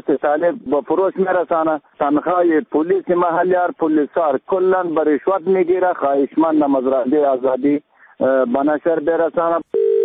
طالب با فروش میرسانه. تنخواه پلیس محلیار پلیسار کلا به رشوت میگیره. خواهشمندم از رادیو آزادی به نشر برسانه.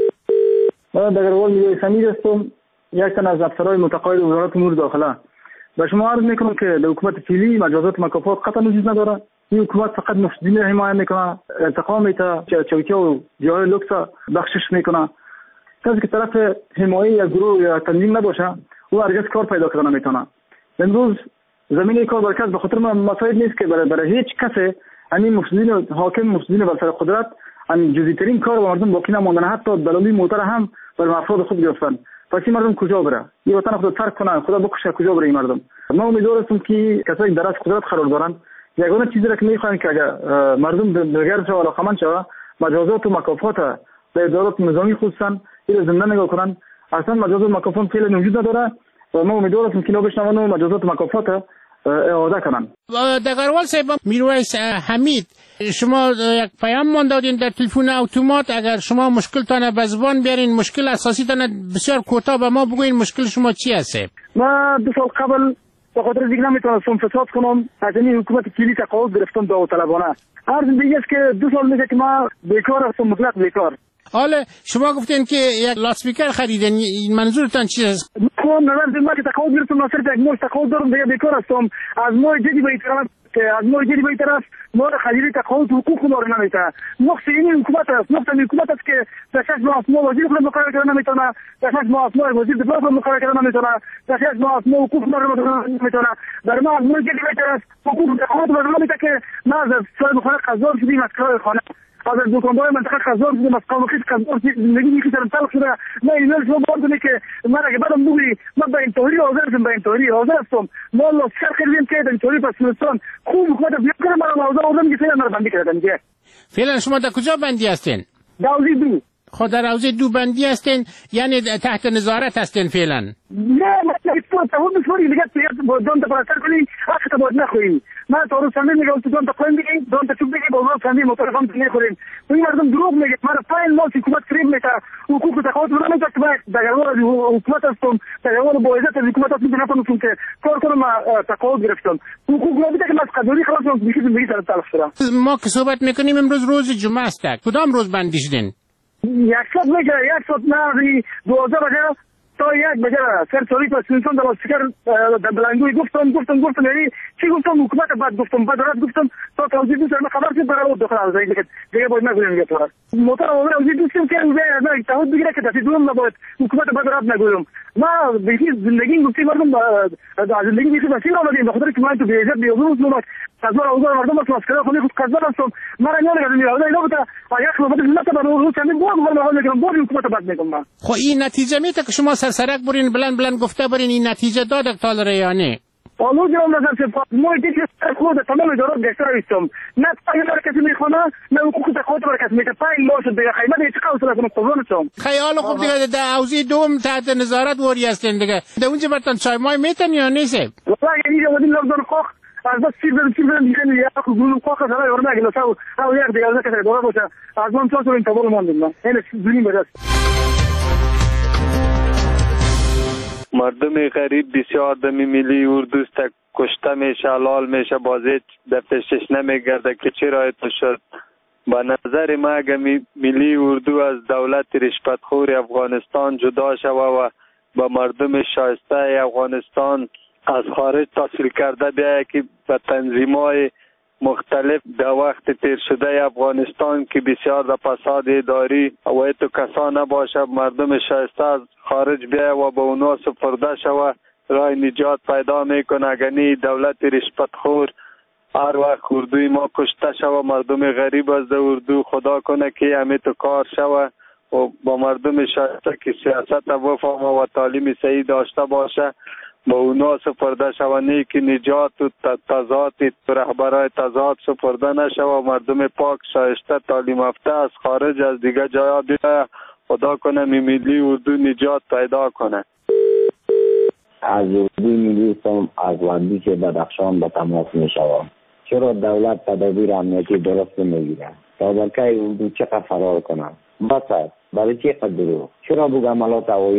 من دگرگوال میگه سمیر هستم، یک تن از افسرهای متقاعد وزارت امور داخله. به شما عرض میکنم که در حکومت فعلی مجازات مکافات قطعا وجود نداره. این حکومت فقط مفسدین را حمایت میکنه، انتقام میته، چوکیه و جای لوکس بخشش میکنه. کسی که طرف حمایت یا گروه یا تنظیم نباشه او هرگز کار پیدا کردن نمیتونه. امروز زمینه کار برای کس به خاطر مسائل نیست که برای هیچ کسی همین مفسدین و حاکم مفسدین بر سر قدرت ان جزئی‌ترین کار و مردم باقی نماندن، حتی دلالی موتر هم بر افراد خود گرفتن. پس این مردم کجا بره؟ این وطن خود ترک کنه، خدا بکشه، کجا بره این مردم؟ ما امیدوار هستیم که کسایی که در از قدرت قرار دارن یگانه چیزی را که میخوان که اگر مردم دلگرم شوه و علاقمند شوه مجازات و مکافات در ادارات نظامی خصوصا این زنده نگاه کنن. اصلا مجازات و مکافات فعلا وجود نداره و ما امیدوار هستیم که بشنون و مجازات و مکافات اعاده کنن. دگروال صاحب، میرویس حمید، شما یک پیام من دادین در تلفن اتومات. اگر شما مشکلتان به زبان بیارین، مشکل اساسیتان بسیار کوتاه به ما بگوین مشکل شما چی است؟ ما 2 سال قبل به خاطر دیگه نمیتونستم فساد کنم، از این حکومت فعلی تقاعد گرفتم داوطلبانه. هر زندگی است که 2 سال میشه که ما بیکار هستم، مطلق بیکار. حالا شما گفتین که یک لاسپیکر خریدین، منظورتان چی است؟ من که تقاعد گرفتم، ما صرف یک ماه تقاعد دارم، دیگه بیکار هستم. از ماه جدی به طرف که از ماه جدی به طرف ما خریدی تقاعد حقوق ما رو نمیته. نقص این حکومت است، نقص این حکومت است که در 6 ماه ما وزیر خود مقرر کردن نمیتونه، در 6 ماه ما وزیر دفاع خود مقرر کردن نمیتونه، در 6 ماه ما حقوق ما رو نمیتونه. در ما از ماه جدی به طرف حقوق تقاعد رو نمیته که ما از صاحب خانه قزار شدیم، از کار خانه از دکاندار منطقه قزار شدیم، از قوم خیش قزار زندگی میکشم تلخ شده. ما ایمیل شما باردونی که من اگه بعدم بگویی من به این توری حاضر هستم، به این توری حاضر هستم. ما الله شر خیلیم که این توری پس سلطان خوب حکومت بیاد کنه، من حاضر میگه فعلا من بندی کردم. میگه فعلا شما در کجا بندی هستین؟ داوزی دو. خود در حوزه 2 بندی هستین، یعنی تحت نظارت هستین فعلا؟ نه مثلا تو اون مسئولی دیگه با دون تا پاستر کنی، اخه باید نخوری. ما تو رو سامی میگم تو دون تا قایم بگی، دون تا چوب بگی، با ما سامی مترفم نخوریم. این مردم دروغ میگه. ما فاین ما حکومت فریب میته، حقوق تقاعد رو نمیده که باید دغروال حکومت هستم، دغروال با عزت حکومت هستم، نمیتونم که کار کنم تقاعد گرفتم. حقوق نمیده که ما قضایی خلاص میشه زندگی سر تلخ شده. ما که صحبت میکنیم امروز روز جمعه است. کدام روز بندی شدین؟ 100 میگه 100 نه 12 بجه تا 1 بجه سر توری پس انسان در فکر در بلندوی گفتم یعنی چی گفتم حکومت بعد گفتم بعد رات گفتم تا توضیح بدم خبر شد برای داخل از این دیگه باید نگویم دیگه تو موتور اول از دوستم که نه تعهد بگیره که دفعه دوم نباید حکومت بعد رات نگویم. ما به زندگی گفتیم مردم از زندگی میشه مسیر آمدیم به خاطر که من تو بیعزت بیابروز نمک قضا اوضاع مردم است مسکره خونی خود قضا هستم. من نمیگم میاد اینا بوده اگه خود ملت برای روز چندین بار میگم بار حکومت بعد میگم. خب این نتیجه میته که شما سرسرک برین بلند گفته برین، این نتیجه داد اقتال ریانه آلو جام نظر سپاس ما دیگه خود تمام ادارات گشتر هستم. نه پای مرکزی میخونه نه حقوق تقاعد مرکز میته پای ما شد دیگه خیمه هیچ قوس کنم قربونتون. خیال خوب دیگه در حوزه دوم تحت نظارت وری هستین دیگه. در اونجا برتون چای مای میتن یا نیست؟ والله یعنی ودین لفظ خوخ از بس چیز دیگه یا گروه خوخ سره ورنا که لساو او یک دیگه از که دوره باشه از من تو این تبول ماندم این زنی بده. مردم غریب بسیار دمی ملی اردو است کشته میشه، حلال میشه، بازی دفترش نمیگرده که چرا ایتو شد. با نظر ما اگه ملی اردو از دولت رشوتخور افغانستان جدا شوه و با مردم شایسته افغانستان از خارج تحصیل کرده بیایه که به تنظیم‌های مختلف در وقت تیر شده افغانستان که بسیار در فساد اداری و ایتو کسا نباشه، مردم شایسته از خارج بیایه و به اونا سپرده شوه، راه نجات پیدا میکنه. اگنی دولت رشوتخور هر وقت اردوی ما کشته شوه، مردم غریب از اردو خدا کنه که همه تو کار شوه و با مردم شایسته که سیاست وفهم و تعلیم صحیح داشته باشه با اونا سپرده شوه، نه که نجات و تضاد رهبرای تضاد سپرده نشوه. مردم پاک شایسته تعلیم یافته از خارج از دیگه جایا بیایه، خدا کنه ملی اردو نجات پیدا کنه. از اردو می‌نویسم از وندی که بدخشان به تماس می‌شوم. چرا دولت تدابیر امنیتی درست نمیگیره؟ تا برکه اردو چقدر فرار کنه؟ بس است. برای چه قدرو؟ چرا بگو عملات هوایی را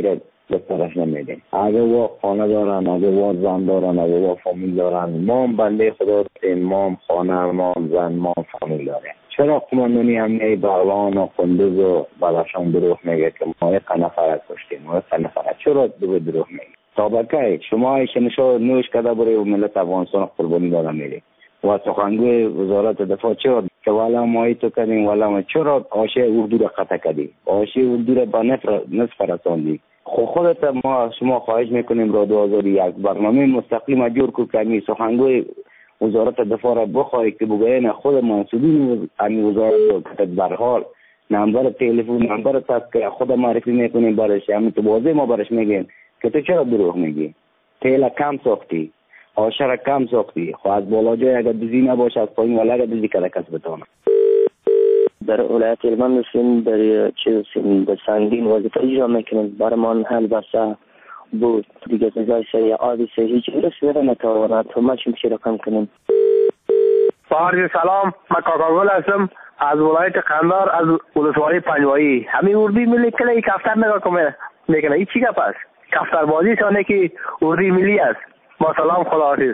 بسترش نمیدیم. اگه وا خانه دارن، اگه وا زن دارن، اگه وا فامیل دارن، ما هم بنده خدا هستیم، ما هم خانه، ما هم زن، ما هم فامیل داریم. چرا قماندانی امنیتی بغلان و قندوز و بدخشان دروغ میگه که ما یک نفر کشتیم، ما یک نفر؟ چرا دروغ میگه؟ تابکه شما ایشنشو نوش کده بره و ملت افغانستان قربانی داده میری و سخنگوی وزارت دفاع چرا که والا مایی تو کردیم، والا ما چرا آشه اردو را قطع کردی، آشه اردو را با نصف رساندی؟ خودت ما شما خواهش میکنیم را 2001 برنامه مستقیم جور کو که سخنگوی وزارت دفاع را بخواهی که بگوین خود منصوبین امی وزارت کتت برحال نمبر تلفن، نمبر تذکره خود معرفی میکنیم برش، همین تو بازه ما برش میگیم که تو چرا دروغ میگی؟ تیل کم ساختی، آشر کم ساختی، خو از بالا جای اگر دوزی نباشه از پایین ولی اگر دوزی کده کس بتانه. در ولایت هلمند مسلم در چیز در سنگین وظیفه اجرا میکنیم، برمان حل بسته بود دیگه زای سری آبی سری هیچ رسیده نتواند تو ما چیم چی رقم کنیم. بارجی سلام، من کاکاگل هستم از ولایت قندار از ولسوالی پنجوایی. همین اردی ملی کلی کفتر نگاه کنه میکنه، این چی گپ است؟ کفتر بازی شانه که اردی ملی است. با سلام، خداحافظ.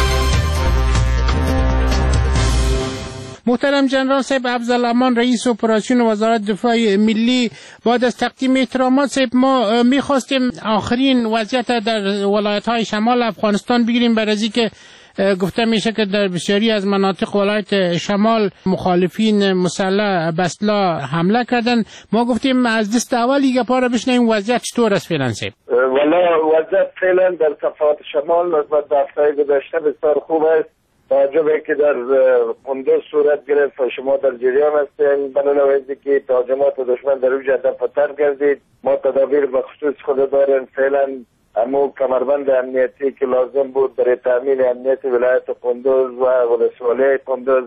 محترم جنرال صاحب افضل امان رئیس اپراسیون وزارت دفاع ملی، بعد از تقدیم احترامات صاحب ما میخواستیم آخرین وضعیت در ولایت‌های شمال افغانستان بگیریم، برای از اینکه گفته میشه که در بسیاری از مناطق ولایت شمال مخالفین مسلح به اسلحه حمله کردن. ما گفتیم از دست اول گپا را بشنویم وضعیت چطور است فعلا صاحب؟ والا وضعیت فعلا در صفحات شمال نسبت به هفته گذشته بسیار خوب است. توجه که در قندوز صورت گرفت و شما در جریان هستین، بنابراین که تهاجمات دشمن در اوج دفتر گردید. ما تدابیر بخصوص خود داریم فعلا، امو کمربند امنیتی که لازم بود برای تامین امنیت ولایت قندوز و ولسوالی قندوز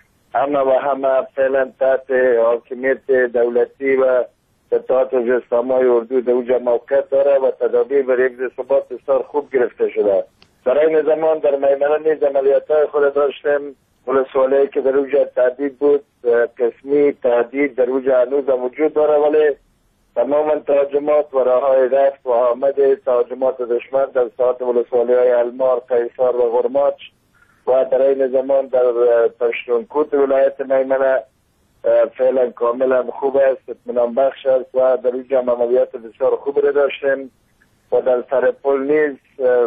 همه فعلا تحت حاکمیت دولتی و تحت جسامای اردو در اوج موقعیت داره و تدابیر برای حفظ ثبات بسیار خوب گرفته شده. در این زمان در میمنه نیز عملیات‌های خود داشتیم. ولسوالی که در اوج تهدید بود، قسمی تهدید در اوج هنوز وجود داره، ولی تماما تهاجمات و راههای رفت و آمد تهاجمات دشمن در ساحات ولسوالی‌های المار، قیصار و غرماچ و در این زمان در پشتونکوت ولایت میمنه فعلا کاملا خوب است، اطمینان بخش است و در اوج عملیات بسیار خوب را داشتیم. و در سرپل نیز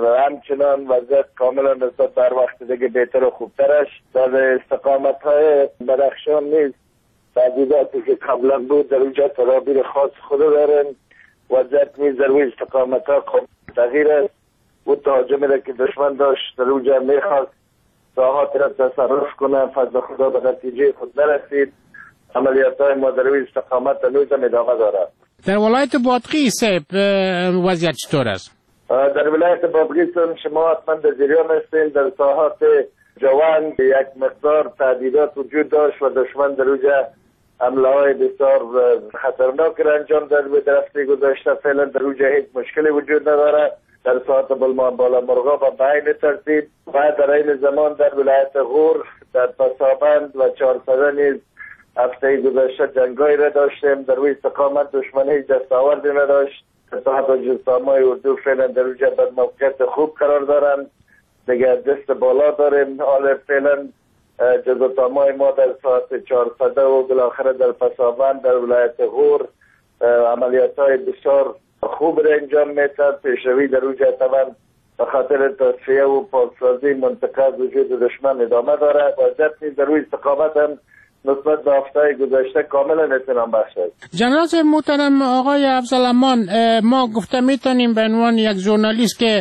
همچنان وضعیت کاملا نسبت بر وقت دیگه بهتر و خوبترش. در استقامت‌های بدخشان نیز تهدیداتی که قبلا بود در اونجا تدابیر خاص خود دارن. وضعیت نیز در روی استقامت‌ها تغییر است. و تهاجمی که دشمن داشت در اونجا میخواست ساحات را تصرف کنه، فضل خدا به نتیجه خود نرسید. عملیات‌های ما در روی استقامت هنوز هم ادامه دارد. در ولایت بادغیس صاحب وضعیت چطور است؟ در ولایت بادغیس شما حتما در جریان هستین. در ساحات جوان یک مقدار تهدیدات وجود داشت و دشمن در اونجا حمله‌های بسیار خطرناک را انجام داد. به درفتی گذاشته فعلا در اونجا هیچ مشکلی وجود نداره. در ساحات بالا مرغا و بعین ترتیب و در این زمان در ولایت غور، در پسابند و 400 نیز هفته گذشته جنگایی را داشتیم. در روی استقامت دشمن هیچ دستاوردی نداشت. تحت جسامای اردو فعلا در اونجا در موقعیت خوب قرار دارند. دیگه دست بالا داریم. حال فعلا جزاتامای ما در ساعت 400 و بالاخره در پسابند در ولایت غور عملیات‌های بسیار خوب را انجام می‌دهد. پیشروی در اونجا تمام به خاطر تصفیه و پاکسازی منطقه وجود دشمن ادامه داره. وضعیت نیز در روی استقامت هم نسبت به هفته گذشته کاملا اطمینان بخش است. جنرال صاحب محترم آقای افضل امان، ما گفته میتونیم به عنوان یک ژورنالیست که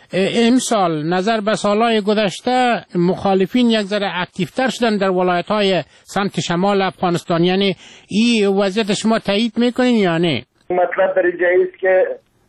امسال نظر به سالهای گذشته مخالفین یک ذره اکتیفتر شدن در ولایت‌های سمت شمال افغانستان، یعنی این وضعیت شما تایید میکنین یا نه؟ مطلب در اینجا است که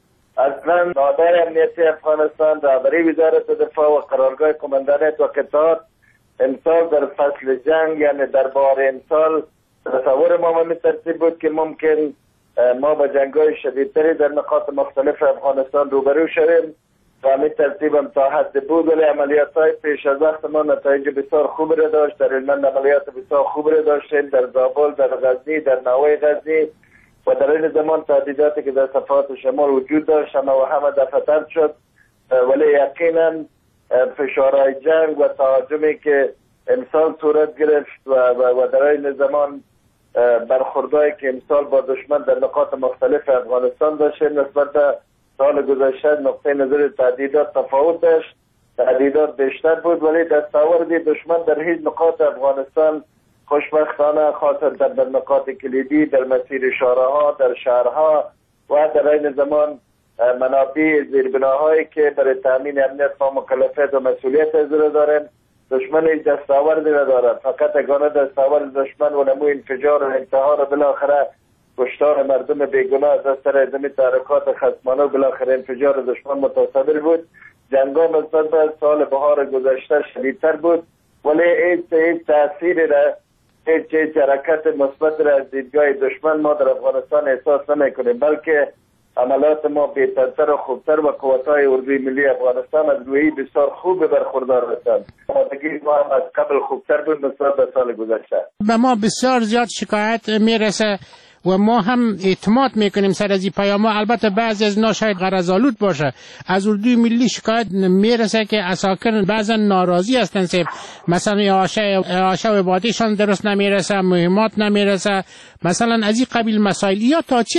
اصلا نهادهای امنیتی افغانستان، رهبری وزارت دفاع و قرارگاه کماندانیت و قطعات امسال در فصل جنگ، یعنی در بهار امسال تصور ما به ترتیب بود که ممکن ما با جنگ‌های شدیدتری در نقاط مختلف افغانستان روبرو شویم و همین ترتیب هم تا حد بود، ولی عملیات‌های پیش از وقت ما نتایج بسیار خوب را داشت. در هلمند عملیات بسیار خوب را داشتیم، در زابل، در غزنی، در نوای غزنی و در این زمان تهدیداتی که در صفحات شمال وجود داشت و همه دفعه طرد شد، ولی یقینا فشارهای جنگ و تهاجمی که امسال صورت گرفت و در این زمان برخوردهایی که امسال با دشمن در نقاط مختلف افغانستان داشت نسبت به سال گذشته نقطه نظر تهدیدات تفاوت داشت. تهدیدات بیشتر بود ولی دستاورد دشمن در هیچ نقاط افغانستان خوشبختانه خاصه در نقاط کلیدی در مسیر شارع‌ها، در شهرها و در این زمان منابع زیربناهایی که برای تامین امنیت ما مکلفیت و مسئولیت اجرا داریم، دشمن هیچ دستاوردی ندارد. فقط اگانه دستاورد دشمن و نمو انفجار و انتحار و بالاخره کشتار مردم بیگناه از اثر ادامه تحرکات خصمانه و بالاخره انفجار دشمن متصور بود. جنگا نسبت به سال بهار گذشته شدیدتر بود ولی هیچ تأثیری را هیچ حرکت مثبت را از دیدگاه دشمن ما در افغانستان احساس نمی‌کنیم، بلکه عملات ما بهترتر و خوبتر و قوت‌های اردوی ملی افغانستان از روی بسیار خوب برخوردار هستند. آمادگی ما هم از قبل خوبتر بود نسبت به سال گذشته. به ما بسیار زیاد شکایت میرسه و ما هم اعتماد میکنیم سر از این پیام. البته بعضی از اینا شاید غرض‌آلود باشه. از اردوی ملی شکایت میرسه که عساکر بعضا ناراضی هستن، مثلا آشه و بادیشان درست نمیرسه، مهمات نمیرسه، مثلا از این قبیل مسائل. یا تا چی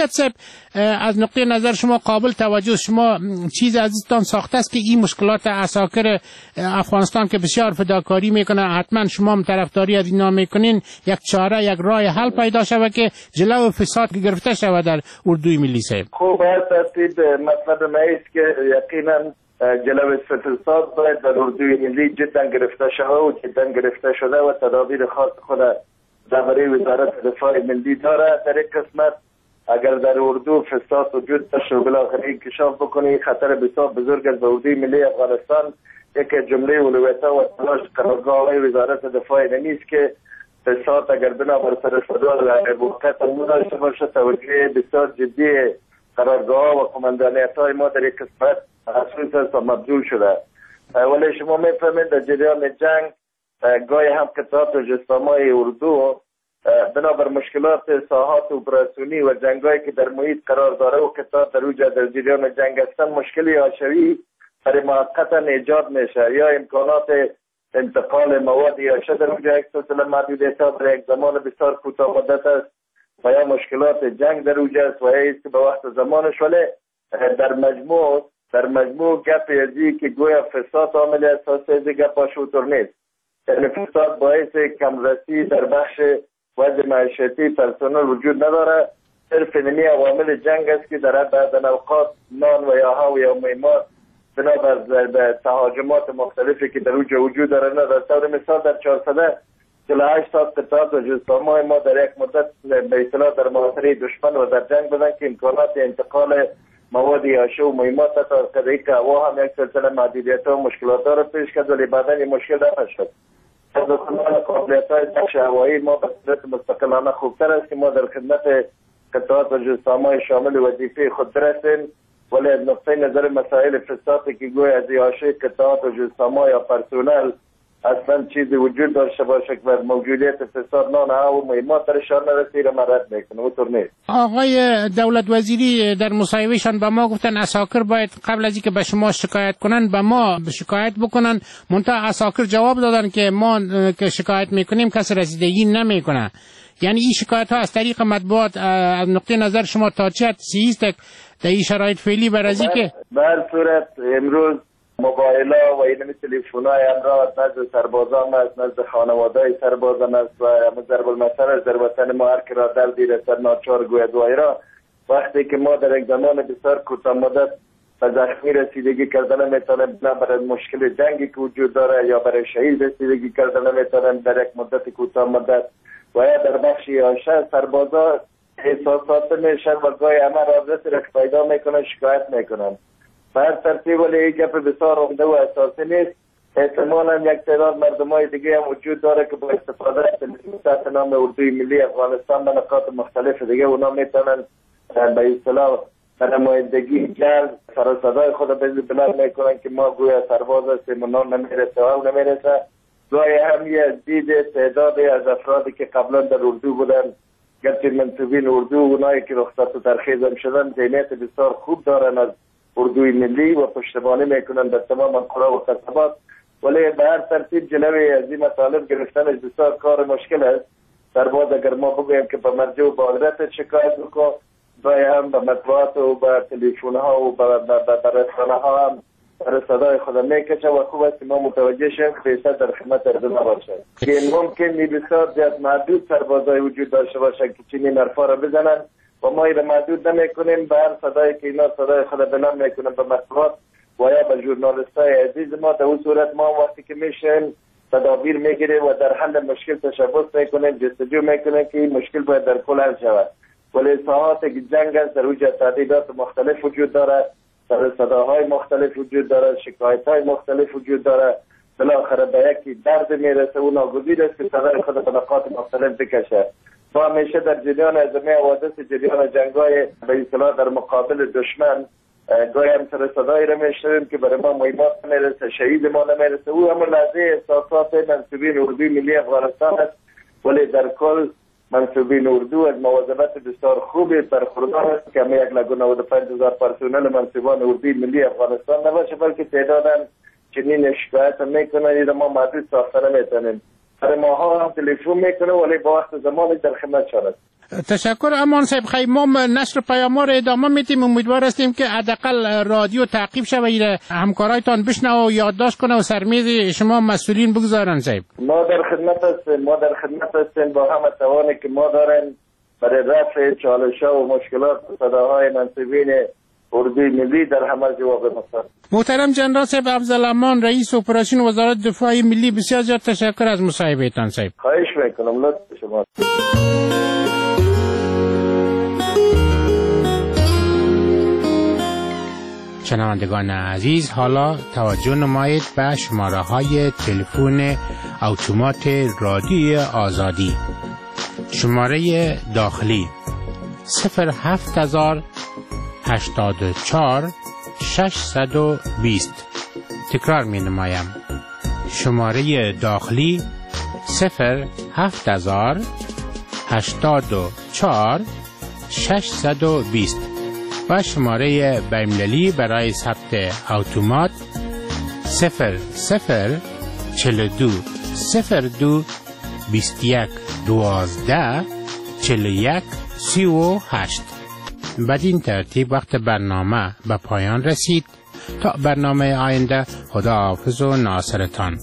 از نقطه نظر شما قابل توجه، شما چیز عزیزتان ساخته است که این مشکلات عساکر افغانستان که بسیار فداکاری میکنه، حتما شما هم طرفداری از اینا میکنین، یک چاره یک راه حل پیدا شود که جلو فساد گرفته شود در اردوی ملی صاحب؟ خوب است. مطلب ما است که یقینا جلو فساد باید در اردوی ملی جدا گرفته شود و جدا گرفته شده و تدابیر خاص خود درباره وزارت دفاع ملی داره. در یک قسمت اگر در اردو فساد وجود داشت و بالاخره انکشاف بکنه خطر بسیار بزرگ از اردوی ملی افغانستان. یک جمله اولویتا و تلاش قرارگاه وزارت دفاع نیست که فساد اگر بنابر سرشدار موقت داشته باشه توجه بسیار جدی قرارگاه و قماندانیت‌های ما در یک قسمت محسوس است و مبذول شده. ولی شما میفهمید در جریان جنگ گاهی هم قطعات و جسامای اردو بنابر مشکلات ساحات اپراسیونی و جنگایی که در محیط قرار داره و قطعات در جریان جنگ هستن مشکلی حاشیه‌ای برای موقتا ایجاد میشه یا امکانات انتقال مواد یا در اونجا یک سلسله محدودیت‌ها برای یک زمان بسیار کوتاه مدت است و یا مشکلات جنگ در اونجا است و یا است به وقت زمانش. ولی در مجموع گپ ازی که گویا فساد عامل اساسی از گپ شوتر نیست. یعنی فساد باعث کمرسی در بخش وضع معیشتی پرسنل وجود نداره، صرف نمی عوامل جنگ است که در بعض اوقات نان و یا و یا مهمات بنابر تهاجمات مختلفی که در اونجا وجود داره نداره. طور مثال در 448 قطعات و جسامای ما در یک مدت به اصطلاح در محاصره دشمن و در جنگ بودن که امکانات انتقال مواد یاشه و مهمات تا قدری که هوا هم یک سلسله محدودیت و مشکلات را پیش کرد ولی بعدا این مشکل رفع شد. از قابلیت‌های بخش هوایی ما به صورت مستقلانه خوبتر است که ما در خدمت قطعات و جسامای شامل وظیفه خود برسیم. ولی از نقطه نظر مسائل فسادی که گوی از یاشه قطعات و جسامای یا پرسونل اصلا چیزی وجود داشته باشه که بر موجودیت فساد نان و مهمات درشان نرسی را مرد میکنه اونطور نیست. آقای دولت وزیری در مصاحبهشان به ما گفتن عساکر باید قبل از اینکه به شما شکایت کنن به ما شکایت بکنن، منتها عساکر جواب دادن که ما که شکایت میکنیم کسی رسیدگی نمیکنه. یعنی این شکایت ها از طریق مطبوعات از نقطه نظر شما تا چه حدی است در این شرایط فعلی برازی که بر صورت امروز موبایل و این تلفن‌های امروز نزد سربازان است، نزد خانواده‌های سربازان است و ضرب المثل در وطن ما هر که را در دیر سر ناچار گوید وایرا. وقتی که ما در یک زمان بسیار کوتاه مدت به زخمی رسیدگی کردن نمیتونیم برای مشکل جنگی که وجود داره یا برای شهید رسیدگی کردن نمیتونیم در یک مدت کوتاه مدت و یا در بخش یاشه سربازا احساسات میشن و گاهی همه رابطه را پیدا میکنن شکایت میکنن. بر ترتیب ولی این گپ بسیار عمده و اساسی نیست. احتمالا یک تعداد مردمای دیگه هم وجود داره که با استفاده از تحت نام اردوی ملی افغانستان به نقاط مختلف دیگه اونا میتونن به اصطلاح نمایندگی جلب سرصدای خود بلند میکنن که ما گویا سرباز هستیم و نام نمیرسه و نمیرسه. گاهی هم یه دید تعدادی از افرادی که قبلا در اردو بودن گرچه منصوبین اردو اونایی که رخصت و ترخیص هم شدن ذهنیت بسیار خوب دارن از اردوی ملی و پشتیبانی میکنن در تمام قرى و خطابات، ولی به هر ترتیب جلوی از این مطالب گرفتنش بسیار کار مشکل است. در بعد اگر ما بگویم که به مرجع و با عدالت شکایت بکن، باید هم به مطبوعات و به تلفن ها و به رسانه ها هم صدای خود میکشه و خوب است ما متوجه شیم که بیشتر در خدمت اردو نباشد. که ممکنی بسیار زیاد محدود سربازای وجود داشته باشد که چنین حرفا را بزنن و ما ایره محدود نمیکنیم به هر صدایی که اینا صدای خود بلند میکنن به مطبوعات و یا به ژورنالیستای عزیز ما. در اون صورت ما وقتی که میشیم تدابیر میگیریم و در حل مشکل تشبث میکنیم، جستجو میکنیم که این مشکل باید در کل حل شود. ولی ساحات که جنگ است در اوج تعدیدات مختلف وجود داره، در صداهای مختلف وجود داره، شکایت‌های مختلف وجود داره، بالاخره به یکی درد میرسه و ناگزیر است که صدای خود به نقاط مختلف بکشه. ما همیشه در جریان ازمه حوادث جریان جنگ‌های به اصطلاح در مقابل دشمن گاهی هم سر صدایی را میشنویم که برای ما مهمات نمیرسه، شهید ما نمیرسه. او همون لحظه احساسات منصوبین اردوی ملی افغانستان است، ولی در کل منصوبین اردو از مواظبت بسیار خوبی برخوردار است که همه 195,000 پرسنل منصوبان اردوی ملی افغانستان نباشه، بلکه تعداداً چنین شکایت میکنن این ما محدود ساخته نمیتونیم. برای ماها هم تلفن میکنه ولی با وقت زمانی در خدمت شود. تشکر امان صاحب. خیلی ما نشر پیام را ادامه میدیم، امیدوار هستیم که حداقل رادیو تعقیب شود، همکارایتان بشنوه و یادداشت کنه و سرمیز شما مسئولین بگذارن. صاحب ما در خدمت هستیم با همه توانی که ما داریم برای رفع چالش‌ها و مشکلات و صداهای منصوبین اردوی ملی در همه جواب مستند. محترم جنرال صاحب افضلامان رئیس اپراسیون وزارت دفاع ملی، بسیار زیاد تشکر از مصاحبهتان. صاحب خواهش میکنم، لطف شما. شنوندگان عزیز، حالا توجه نمایید به شماره های تلفن اتومات رادیو آزادی. شماره داخلی 07084 620. تکرار می نمایم. شماره داخلی 07084 620 و شماره بین‌المللی برای ثبت اتومات 0042 02 21 12 41 38. بدین ترتیب وقت برنامه به پایان رسید. تا برنامه آینده، خداحافظ و ناصرتان.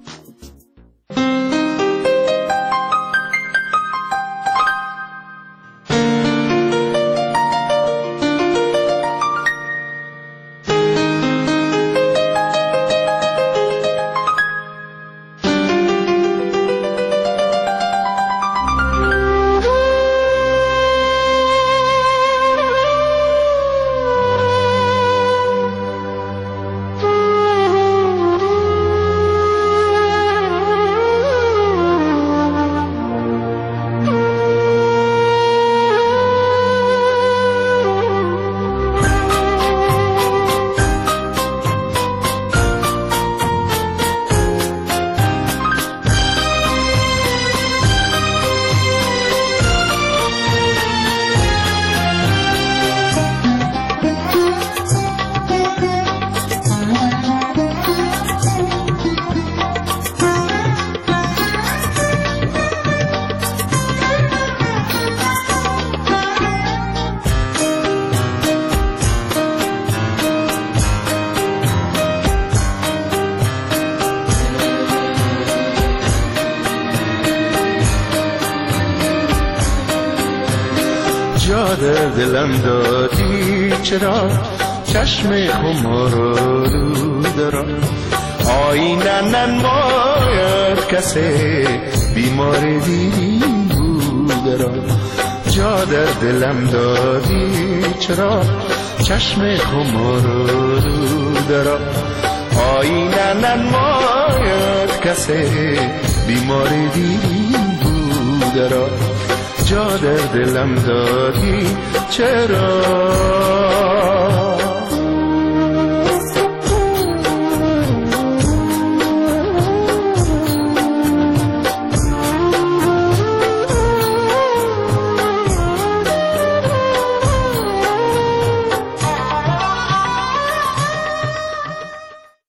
در دلم دادی چرا چشم خمارالو دارم، آینه ننماید کسی بیمار دین بودرم. جا در دلم دادی چرا چشم خمارالو دارم، آینه ننماید کسی بیمار دین بودرم. جا در دلم دادی چرا